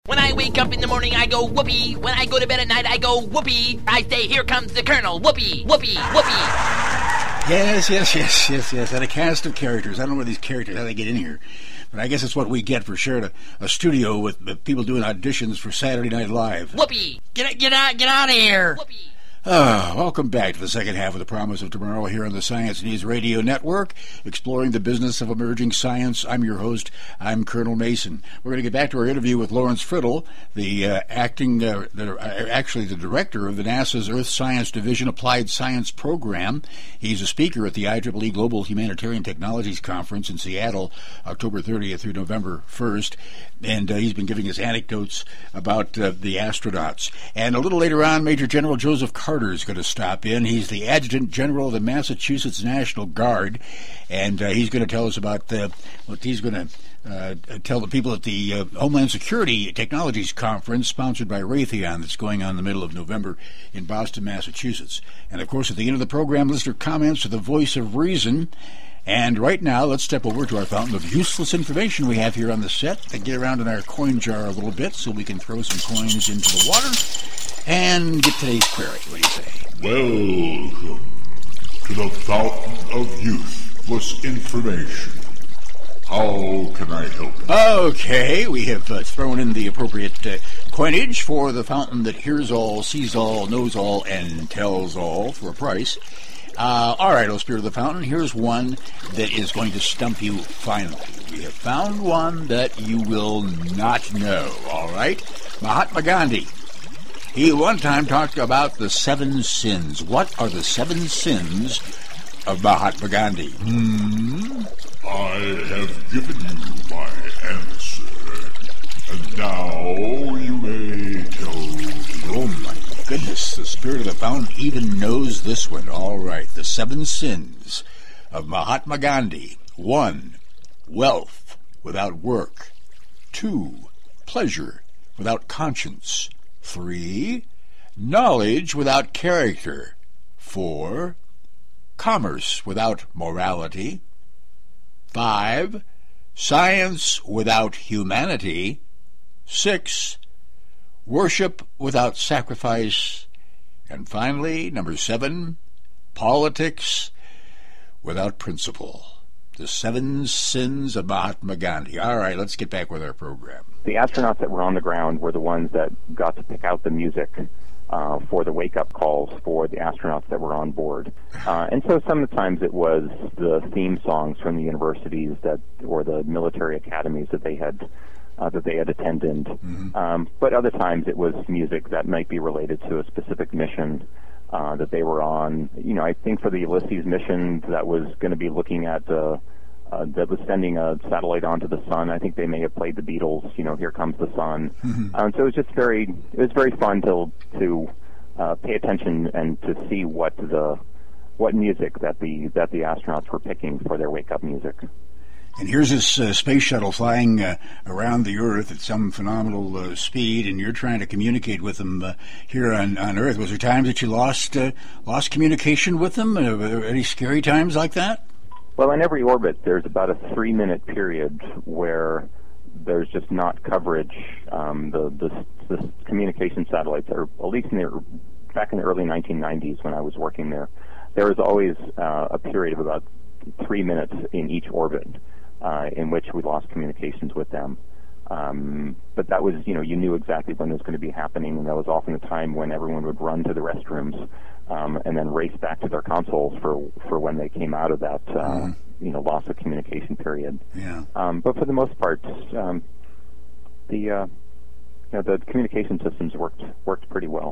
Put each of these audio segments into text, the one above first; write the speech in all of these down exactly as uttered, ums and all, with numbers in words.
When I wake up in the morning, I go whoopee. When I go to bed at night, I go whoopee. I say, here comes the Colonel. Whoopee, whoopee, whoopee. Yes, yes, yes, yes, yes. And a cast of characters. I don't know where these characters, how they get in here. But I guess it's what we get for sharing a, a studio with, with people doing auditions for Saturday Night Live. Whoopee. Get, get out, get out of here. Whoopee. Ah, welcome back to the second half of The Promise of Tomorrow here on the Science News Radio Network, exploring the business of emerging science. I'm your host. I'm Colonel Mason. We're going to get back to our interview with Lawrence Friddle, the uh, acting, uh, the, uh, actually the director of the NASA's Earth Science Division Applied Science Program. He's a speaker at the I triple E Global Humanitarian Technologies Conference in Seattle, October thirtieth through November first, and uh, he's been giving us anecdotes about uh, the astronauts. And a little later on, Major General Joseph Carter is going to stop in. He's the Adjutant General of the Massachusetts National Guard, and uh, he's going to tell us about uh, what he's going to uh, tell the people at the uh, Homeland Security Technologies Conference, sponsored by Raytheon, that's going on in the middle of November in Boston, Massachusetts. And, of course, at the end of the program, listener comments to the Voice of Reason. And right now, let's step over to our fountain of useless information we have here on the set and get around in our coin jar a little bit so we can throw some coins into the water and get today's query. What do you say? Welcome to the fountain of useless information. How can I help you? Okay, we have uh, thrown in the appropriate uh, coinage for the fountain that hears all, sees all, knows all, and tells all for a price. Uh, all right, oh Spirit of the Fountain, here's one that is going to stump you finally. We have found one that you will not know, all right? Mahatma Gandhi. He one time talked about the seven sins. What are the seven sins of Mahatma Gandhi? Hmm? I have given you my answer, and now you may tell me. Oh, my goodness, the Spirit of the Fountain even knows this one. All right, the seven sins of Mahatma Gandhi. One, wealth without work. Two, pleasure without conscience. Three, knowledge without character. Four, commerce without morality. Five, science without humanity. Six, worship without sacrifice. And finally, number seven, politics without principle. The seven sins of Mahatma Gandhi. All right, let's get back with our program. The astronauts that were on the ground were the ones that got to pick out the music uh, for the wake-up calls for the astronauts that were on board. Uh, and so sometimes it was the theme songs from the universities that, or the military academies that they had uh, that they had attended. Mm-hmm. Um, but other times it was music that might be related to a specific mission uh, that they were on. You know, I think for the Ulysses mission that was going to be looking at uh, Uh, that was sending a satellite onto the sun. I think they may have played the Beatles, you know, Here Comes the Sun. Mm-hmm. Um, so it was just very, it was very fun to to uh, pay attention and to see what the what music that the that the astronauts were picking for their wake up music. And here's this uh, space shuttle flying uh, around the Earth at some phenomenal uh, speed, and you're trying to communicate with them uh, here on, on Earth. Was there times that you lost uh, lost communication with them? Uh, were there any scary times like that? Well, in every orbit, there's about a three-minute period where there's just not coverage. Um, the, the the communication satellites, or at least in the, back in the early nineteen nineties when I was working there, there was always uh, a period of about three minutes in each orbit uh, in which we lost communications with them. Um, but that was, you know, you knew exactly when it was going to be happening, and that was often a time when everyone would run to the restrooms um, and then race back to their consoles for for when they came out of that, uh, mm. you know, loss of communication period. Yeah. Um, but for the most part, um, the uh, you know, the communication systems worked worked pretty well,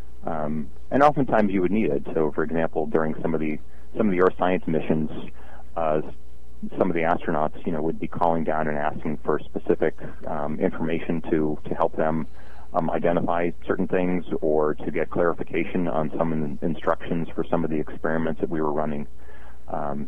um, and oftentimes you would need it. So, for example, during some of the some of the Earth science missions. Uh, some of the astronauts, you know, would be calling down and asking for specific um, information to, to help them um, identify certain things or to get clarification on some in- instructions for some of the experiments that we were running. Um,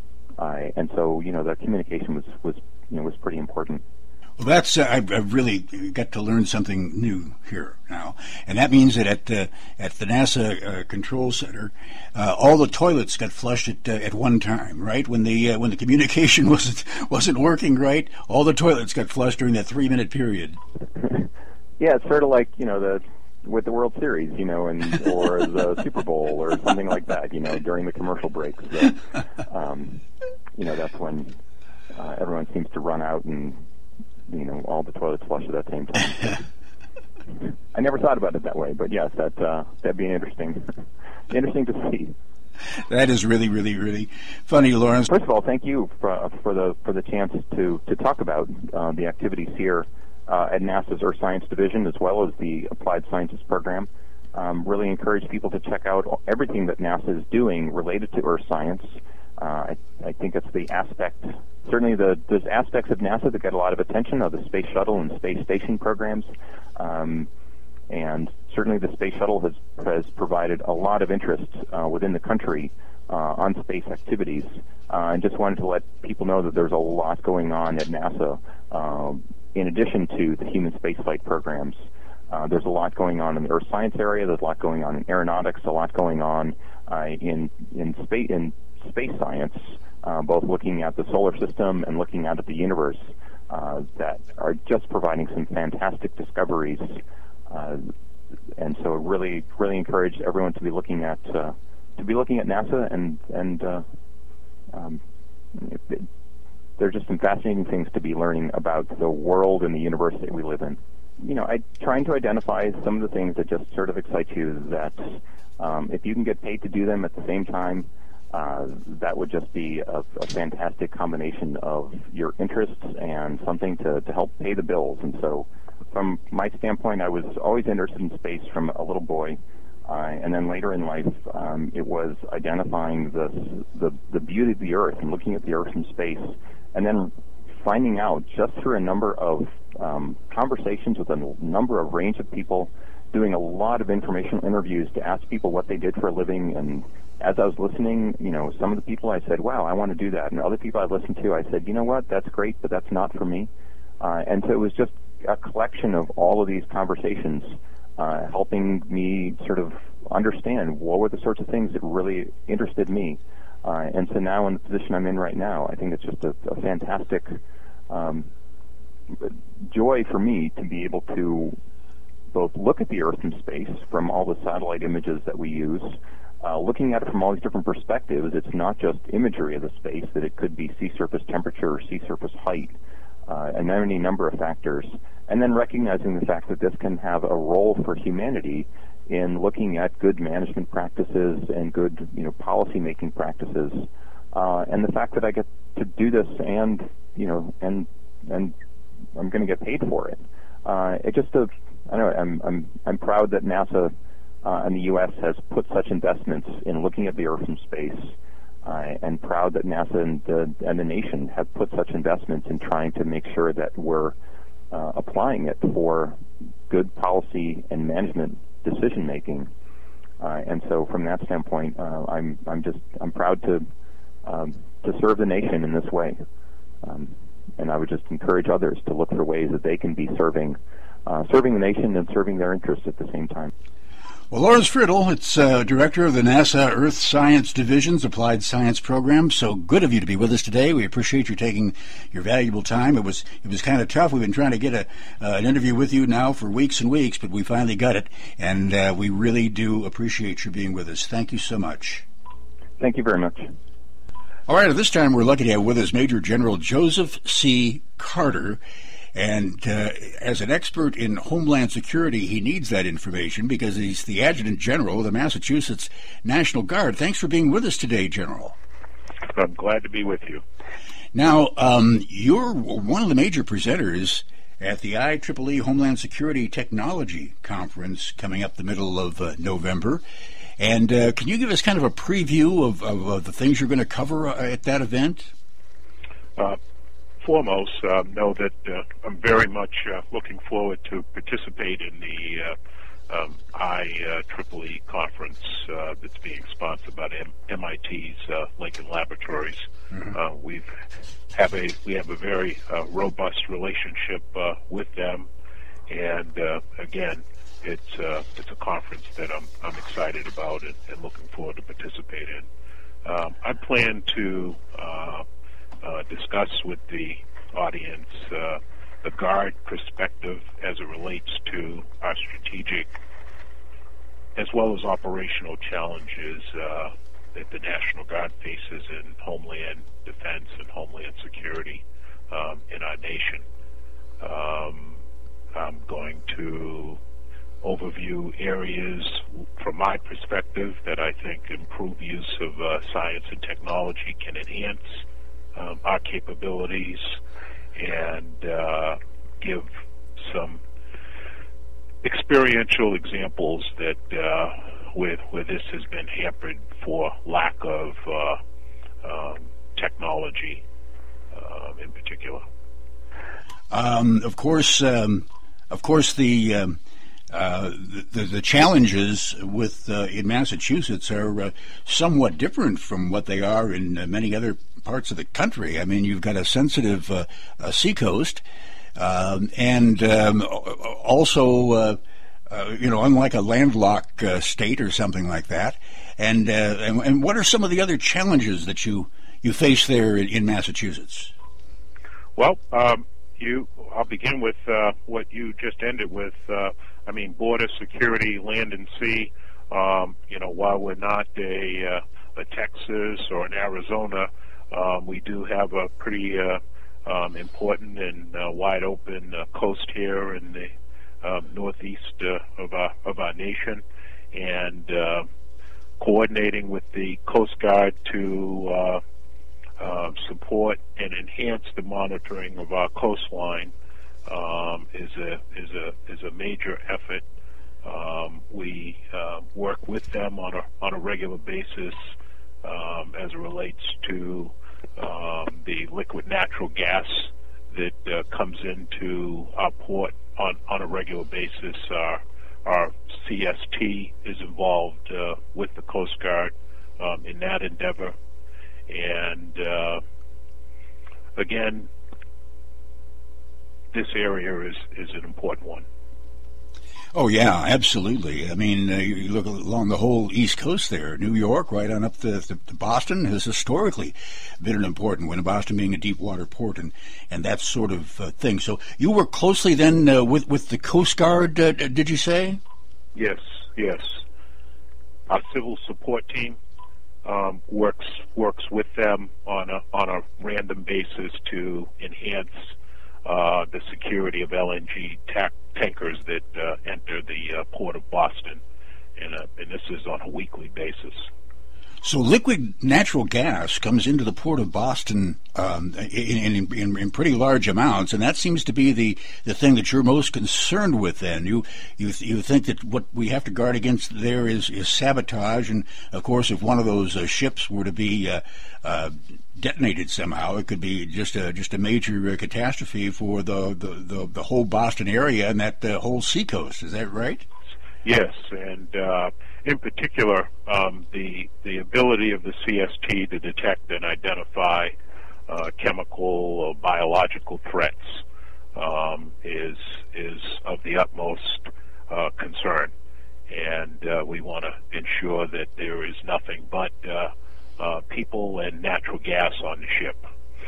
I, and so, you know, the communication was, was, you know, was pretty important. Well, that's uh, I've, I've really got to learn something new here now, and that means that at uh, at the NASA uh, Control Center, uh, all the toilets got flushed at uh, at one time, right? When the uh, when the communication wasn't wasn't working right, all the toilets got flushed during that three minute period. Yeah, it's sort of like, you know, the with the World Series, you know, and or the Super Bowl or something like that, you know, during the commercial breaks. So, um, you know, that's when uh, everyone seems to run out and, you know, all the toilets flush at that same time. So, I never thought about it that way, but yes, that uh, that'd be interesting, interesting to see. That is really, really, really funny, Lawrence. First of all, thank you for, for the for the chance to to talk about uh, the activities here uh, at NASA's Earth Science Division, as well as the Applied Sciences program. Um, really encourage people to check out everything that NASA is doing related to Earth science. Uh, I, I think it's the aspect, certainly the there's aspects of NASA that get a lot of attention, of the Space Shuttle and Space Station programs. Um, And certainly the Space Shuttle has, has provided a lot of interest uh, within the country uh, on space activities. Uh, and just wanted to let people know that there's a lot going on at NASA. Uh, in addition to the human spaceflight programs, uh, there's a lot going on in the Earth science area. There's a lot going on in aeronautics, a lot going on uh, in, in, space, in space science, uh, both looking at the solar system and looking out at the universe, uh, that are just providing some fantastic discoveries. Uh, and so, really, really encourage everyone to be looking at uh, to be looking at NASA, and and uh, um, it, it, there are just some fascinating things to be learning about the world and the universe that we live in. You know, I trying to identify some of the things that just sort of excite you. That um, if you can get paid to do them at the same time, uh, that would just be a, a fantastic combination of your interests and something to, to help pay the bills. And so, from my standpoint, I was always interested in space from a little boy, uh, and then later in life, um, it was identifying the, the the beauty of the Earth and looking at the Earth from space, and then finding out just through a number of um, conversations with a number of range of people, doing a lot of informational interviews to ask people what they did for a living. And as I was listening, you know, some of the people I said, wow, I want to do that. And other people I listened to, I said, you know what, that's great, but that's not for me. Uh, and so it was just a collection of all of these conversations uh, helping me sort of understand what were the sorts of things that really interested me. Uh, and so now in the position I'm in right now, I think it's just a, a fantastic um, joy for me to be able to both look at the Earth from space from all the satellite images that we use, uh, looking at it from all these different perspectives. It's not just imagery of the space, that it could be sea surface temperature or sea surface height, uh, and any number of factors. And then recognizing the fact that this can have a role for humanity in looking at good management practices and good, you know, policy-making practices, uh, and the fact that I get to do this and, you know, and and I'm going to get paid for it. Uh, it just, uh, I don't know, I'm I'm I'm proud that NASA uh, and the U S has put such investments in looking at the Earth from space, uh, and proud that NASA and the and the nation have put such investments in trying to make sure that we're uh, applying it for good policy and management decision making. Uh, and so, from that standpoint, uh, I'm I'm just I'm proud to um, to serve the nation in this way. Um, and I would just encourage others to look for ways that they can be serving uh, serving the nation and serving their interests at the same time. Well, Lawrence Friddle, it's uh, director of the NASA Earth Science Division's Applied Science Program. So good of you to be with us today. We appreciate you taking your valuable time. It was it was kind of tough. We've been trying to get a uh, an interview with you now for weeks and weeks, but we finally got it, and uh, we really do appreciate you being with us. Thank you so much. Thank you very much. All right, at this time we're lucky to have with us Major General Joseph C. Carter. And uh, as an expert in Homeland Security, he needs that information because he's the Adjutant General of the Massachusetts National Guard. Thanks for being with us today, General. I'm glad to be with you. Now, um, you're one of the major presenters at the I triple E Homeland Security Technology Conference coming up the middle of uh, November. And uh, can you give us kind of a preview of, of, of the things you're going to cover uh, at that event? Uh, foremost, uh, know that uh, I'm very much uh, looking forward to participate in the uh, um, I triple E conference uh, that's being sponsored by M- MIT's uh, Lincoln Laboratories. Mm-hmm. Uh, we've have a we have a very uh, robust relationship uh, with them, and uh, again, it's uh, it's a conference that I'm I'm excited about and, and looking forward to participate in. Um, I plan to uh, uh, discuss with the audience uh, the Guard perspective as it relates to our strategic as well as operational challenges uh, that the National Guard faces in homeland defense and homeland security um, in our nation. Um, I'm going to overview areas from my perspective that I think improved use of uh, science and technology can enhance um, our capabilities and uh, give some experiential examples that uh, where, where this has been hampered for lack of uh, um, technology uh, in particular. Um, of course, um, of course, the, um, uh, the the challenges with uh, in Massachusetts are uh, somewhat different from what they are in uh, many other parts of the country. I mean, you've got a sensitive uh, uh, seacoast. Um, and um, also, uh, uh, you know, unlike a landlocked uh, state or something like that. And, uh, and and what are some of the other challenges that you, you face there in, in Massachusetts? Well, um, you. I'll begin with uh, what you just ended with. Uh, I mean, border security, land and sea. Um, you know, while we're not a, uh, a Texas or an Arizona, um, we do have a pretty uh, Um, important and uh, wide open uh, coast here in the uh, northeast uh, of our of our nation, and uh, coordinating with the Coast Guard to uh, uh, support and enhance the monitoring of our coastline um, is a is a is a major effort. Um, we uh, work with them on a on a regular basis um, as it relates to Um, the liquid natural gas that uh, comes into our port on, on a regular basis. Our, our C S T is involved uh, with the Coast Guard um, in that endeavor. And uh, again, this area is, is an important one. Oh, yeah, absolutely. I mean, uh, you look along the whole East Coast there, New York, right on up to, to, to Boston, has historically been an important one, Boston being a deep water port and, and that sort of uh, thing. So you work closely then uh, with, with the Coast Guard, uh, did you say? Yes, yes. Our civil support team um, works works with them on a, on a random basis to enhance Uh, the security of L N G ta- tankers that uh, enter the uh, port of Boston, and, uh, and this is on a weekly basis. So liquid natural gas comes into the port of Boston um, in, in, in, in pretty large amounts, and that seems to be the, the thing that you're most concerned with. Then you you you think that what we have to guard against there is, is sabotage, and of course, if one of those uh, ships were to be uh, uh, detonated somehow, it could be just a just a major uh, catastrophe for the, the, the, the whole Boston area and that uh, whole seacoast. Is that right? Yes, and uh, in particular, um, the the ability of the C S T to detect and identify uh, chemical or biological threats um, is is of the utmost uh, concern, and uh, we want to ensure that there is nothing but uh, uh, people and natural gas on the ship.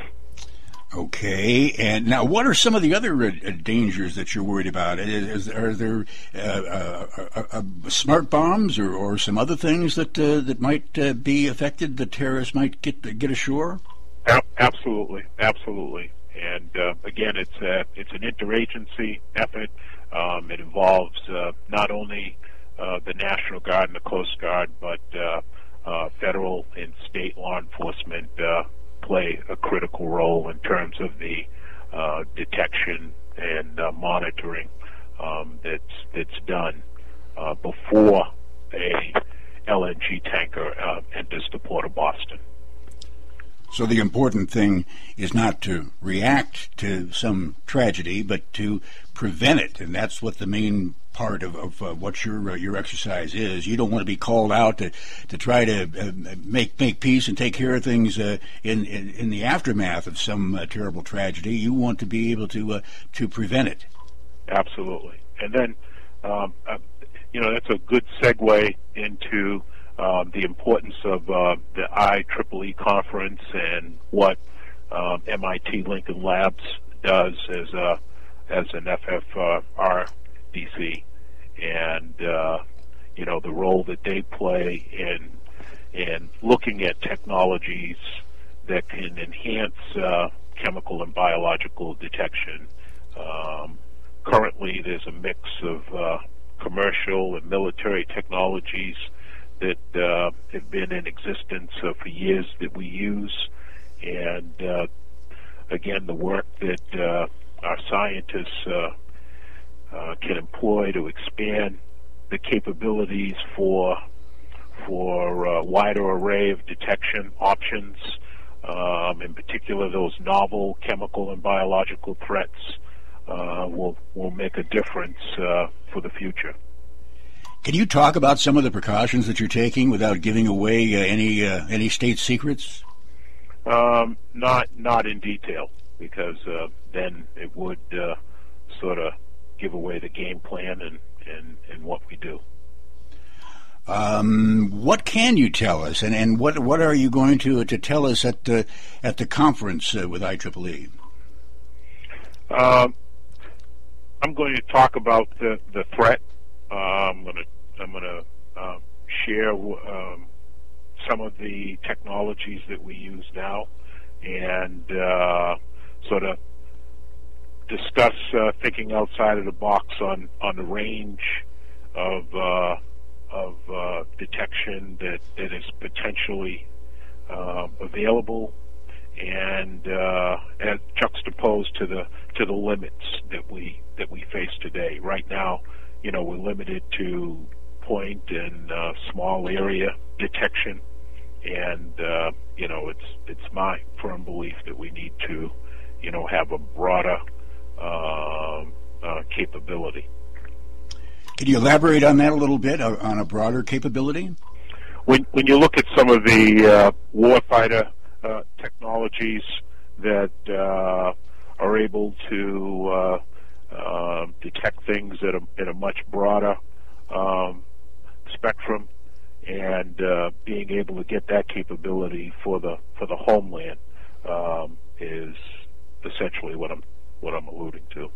Okay, and now what are some of the other uh, dangers that you're worried about? Is, is, are there uh, uh, uh, uh, smart bombs or, or some other things that uh, that might uh, be affected, that terrorists might get get ashore? Absolutely, absolutely. And uh, again, it's a, it's an interagency effort. Um, it involves uh, not only uh, the National Guard and the Coast Guard, but uh, uh, federal and state law enforcement uh, play a critical role in terms of the uh, detection and uh, monitoring um, that's that's done uh, before a L N G tanker uh, enters the port of Boston. So the important thing is not to react to some tragedy, but to prevent it, and that's what the main part of, of uh, what your uh, your exercise is. You don't want to be called out to to try to uh, make make peace and take care of things uh, in, in in the aftermath of some uh, terrible tragedy. You want to be able to uh, to prevent it. Absolutely, and then um, uh, you know that's a good segue into Um, the importance of uh, the I triple E conference and what um, M I T Lincoln Labs does as a as an F F R D C, and uh, you know the role that they play in in looking at technologies that can enhance uh, chemical and biological detection. Um, currently, there's a mix of uh, commercial and military technologies that uh, have been in existence uh, for years that we use, and uh, again, the work that uh, our scientists uh, uh, can employ to expand the capabilities for for a wider array of detection options, um, in particular those novel chemical and biological threats, uh, will will make a difference uh, for the future. Can you talk about some of the precautions that you're taking without giving away uh, any uh, any state secrets? Um, not not in detail, because uh, then it would uh, sort of give away the game plan and, and, and what we do. Um, what can you tell us, and, and what what are you going to to tell us at the at the conference uh, with I triple E? Um, I'm going to talk about the the threat. Uh, I'm going to I'm going to uh, share um, some of the technologies that we use now, and uh, sort of discuss uh, thinking outside of the box on on the range of uh, of uh, detection that, that is potentially uh, available, and uh, and juxtaposed to the to the limits that we that we face today. Right now, you know, we're limited to point and uh, small area detection, and uh, you know, it's it's my firm belief that we need to, you know, have a broader uh, uh, capability. Can you elaborate on that a little bit, uh, on a broader capability? When when you look at some of the uh, warfighter uh, technologies that uh, are able to uh, uh, detect things at a, at a much broader um, spectrum, and uh, being able to get that capability for the for the homeland um, is essentially what I'm what I'm alluding to.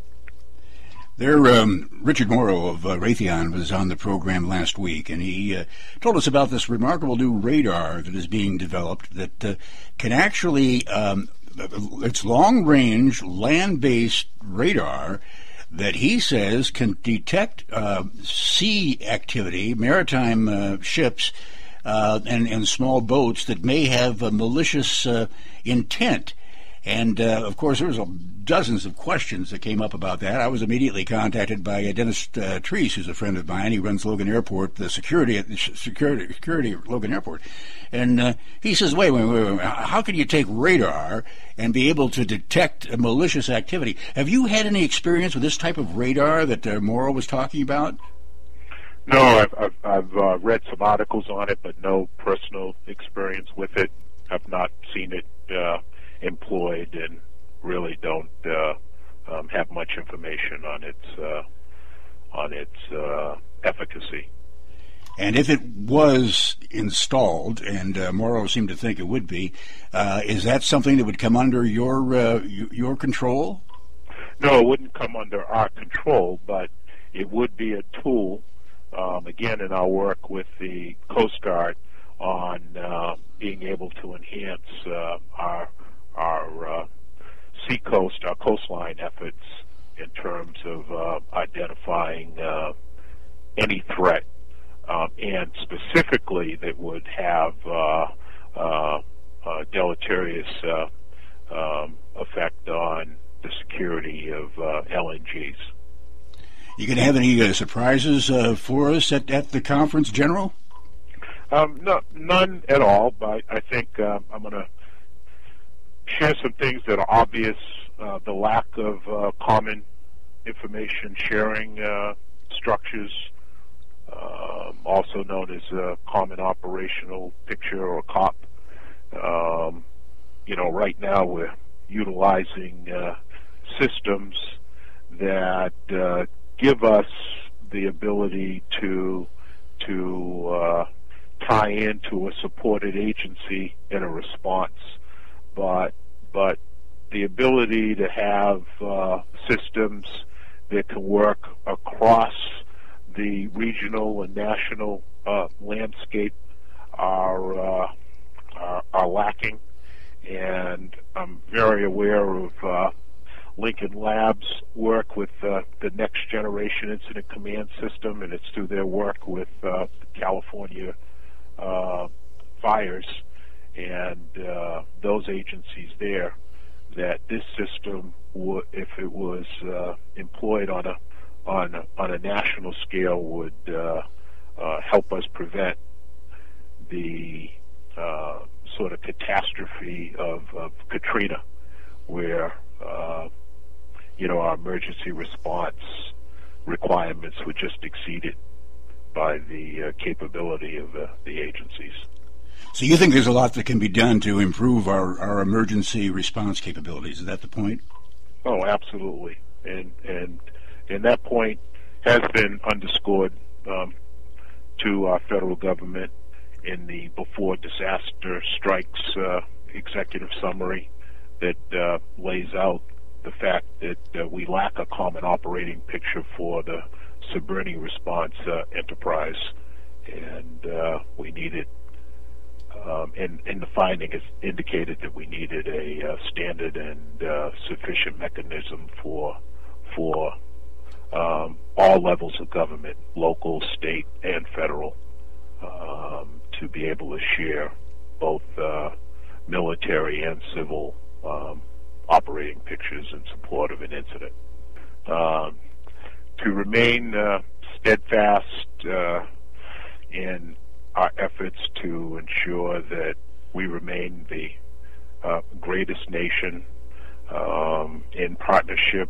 There, um, Richard Morrow of uh, Raytheon was on the program last week, and he uh, told us about this remarkable new radar that is being developed that uh, can actually, um, it's long-range, land-based radar that he says can detect uh, sea activity, maritime uh, ships, uh, and, and small boats that may have a malicious uh, intent. And, uh, of course, there was a, dozens of questions that came up about that. I was immediately contacted by uh, Dennis uh, Treese, who's a friend of mine. He runs Logan Airport, the security at the security, security at Logan Airport. And uh, he says, wait, wait, wait, wait, how can you take radar and be able to detect a malicious activity? Have you had any experience with this type of radar that uh, Morrow was talking about? No, I've, I've, I've uh, read some articles on it, but no personal experience with it. I've not seen it uh, employed, and really don't uh, um, have much information on its uh, on its uh, efficacy. And if it was installed, and uh, Morrow seemed to think it would be, uh, is that something that would come under your uh, your control? No, it wouldn't come under our control, but it would be a tool. Um, again, in our work with the Coast Guard on uh, being able to enhance uh, our our uh, seacoast, our coastline efforts in terms of uh, identifying uh, any threat, um, and specifically that would have uh, uh, uh, deleterious uh, um, effect on the security of uh, L N Gs. You going to have any uh, surprises uh, for us at, at the conference, General? Um, no, none at all, but I think uh, I'm going to share some things that are obvious. Uh, the lack of uh, common information sharing uh, structures, um, also known as a common operational picture or COP. Um, you know, right now we're utilizing uh, systems that uh, give us the ability to to uh, tie into a supported agency in a response, but but the ability to have uh, systems that can work across the regional and national uh, landscape are, uh, are are lacking, and I'm very aware of uh, Lincoln Labs' work with uh, the Next Generation Incident Command System, and it's through their work with uh, California uh, fires and uh, those agencies there, that this system, would, if it was uh, employed on a on a, on a national scale, would uh, uh, help us prevent the uh, sort of catastrophe of, of Katrina, where uh, you know our emergency response requirements were just exceeded by the uh, capability of uh, the agencies. So you think there's a lot that can be done to improve our, our emergency response capabilities? Is that the point? Oh, absolutely. And and and that point has been underscored um, to our federal government in the Before Disaster Strikes uh, executive summary that uh, lays out the fact that uh, we lack a common operating picture for the Cabrini response uh, enterprise, and uh, we needed, um, and, and the finding has indicated that we needed a uh, standard and uh, sufficient mechanism for for um, all levels of government, local, state, and federal, um, to be able to share both uh, military and civil um, operating pictures in support of an incident. Um, to remain uh, steadfast uh, in our efforts to ensure that we remain the uh, greatest nation um, in partnership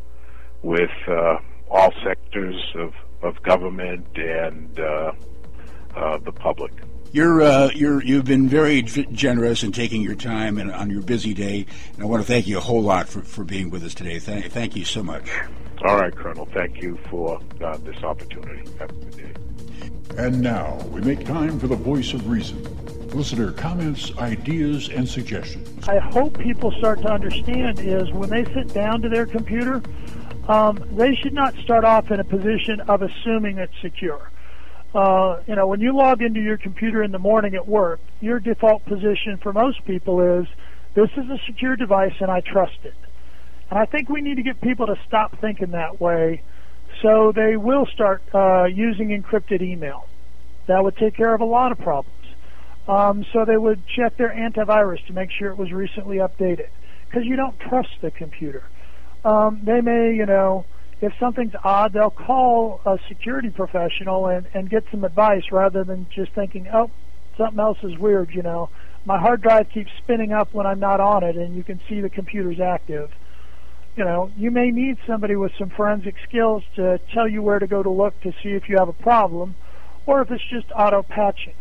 with uh, all sectors of, of government and uh, uh, the public. You're, uh, you're, you've been very g- generous in taking your time and on your busy day, and I want to thank you a whole lot for, for being with us today. Thank, thank you so much. All right, Colonel. Thank you for uh, this opportunity. Have a good day. And now we make time for the voice of reason. Listener comments, ideas, and suggestions. I hope people start to understand is when they sit down to their computer, um, they should not start off in a position of assuming it's secure. Uh, you know, when you log into your computer in the morning at work, your default position for most people is, this is a secure device and I trust it. And I think we need to get people to stop thinking that way, so they will start uh, using encrypted email. That would take care of a lot of problems. Um, so they would check their antivirus to make sure it was recently updated, because you don't trust the computer. Um, they may, you know, if something's odd, they'll call a security professional and, and get some advice rather than just thinking, oh, something else is weird, you know. My hard drive keeps spinning up when I'm not on it, and you can see the computer's active. You know, you may need somebody with some forensic skills to tell you where to go to look to see if you have a problem, or if it's just auto-patching.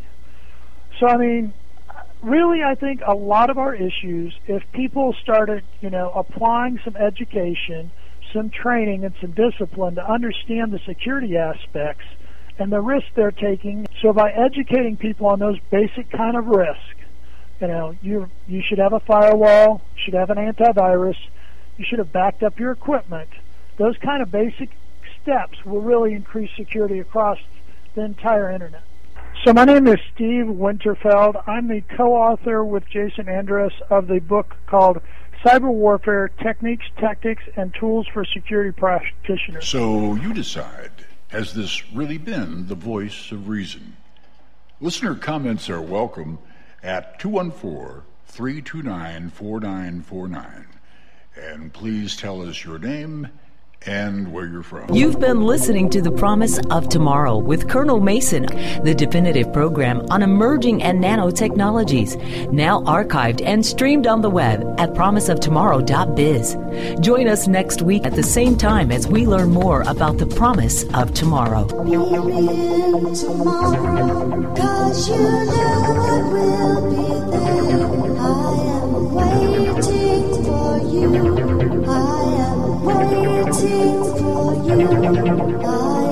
So, I mean, really, I think a lot of our issues, if people started, you know, applying some education, some training, and some discipline to understand the security aspects and the risks they're taking. So by educating people on those basic kind of risks, you know, you you should have a firewall, you should have an antivirus, you should have backed up your equipment. Those kind of basic steps will really increase security across the entire internet. So my name is Steve Winterfeld. I'm the co-author with Jason Andrus of the book called Cyber Warfare, Techniques, Tactics, and Tools for Security Practitioners. So you decide, has this really been the voice of reason? Listener comments are welcome at two one four, three two nine, four nine four nine. And please tell us your name and where you're from. You've been listening to The Promise of Tomorrow with Colonel Mason, the definitive program on emerging and nanotechnologies, now archived and streamed on the web at promise of tomorrow dot biz. Join us next week at the same time as we learn more about the promise of tomorrow. Maybe tomorrow, 'cause you know I will be there. I am waiting for you. I am waiting for you. I